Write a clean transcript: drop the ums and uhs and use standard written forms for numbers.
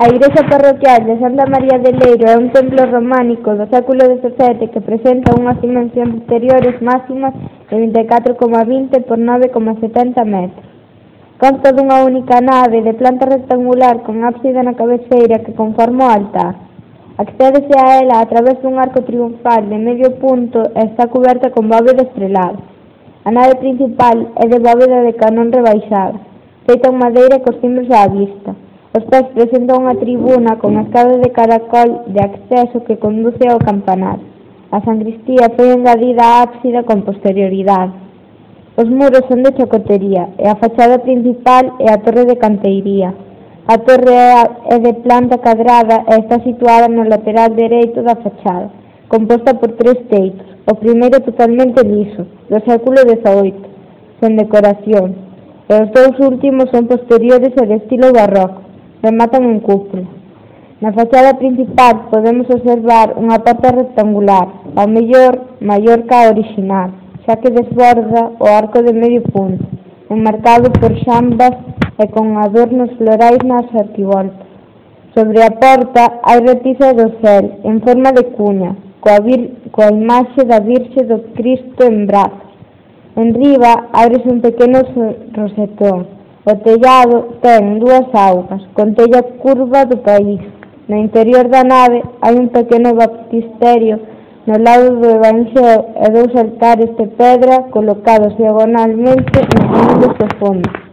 A igrexa parroquial de Santa María de Leiro é un templo románico do século XVII que presenta unhas dimensións exteriores máximas de 24,20 por 9,70 metros. Consta dunha única nave de planta rectangular con ábside na cabeceira que conforma o altar. Accédese a ela a través dun arco triunfal de medio punto e está cuberta con bóveda estrelada. A nave principal é de bóveda de canón rebaixada, feita en madeira cos timbres á vista. Os pés presentan unha tribuna con escada de caracol de acceso que conduce ao campanar. A sancristía foi engadida á ábsida con posterioridade. Os muros son de chacotería e a fachada principal é a torre de canteiría. A torre é de planta cadrada e está situada no lateral dereito da fachada, composta por 3 teitos, o primeiro totalmente liso, do século XVIII, sen decoración, e os 2 últimos son posteriores e de estilo barroco. Rematan en cúpula. Na fachada principal podemos observar unha porta rectangular, ao mellor maior que a orixinal, xa que desborda o arco de medio punto, enmarcado por xambas e con adornos florais nas arquivoltas. Sobre a porta hai repisa do cel, en forma de cuña, coa imaxe da Virxe do Cristo en brazos. En riba ábrese un pequeno rosetón. O tellado ten 2 augas, con tella curva do país. No interior da nave hai un pequeno baptisterio no lado do evanxeo e 2 altares de pedra colocados diagonalmente nos mundos do fondo.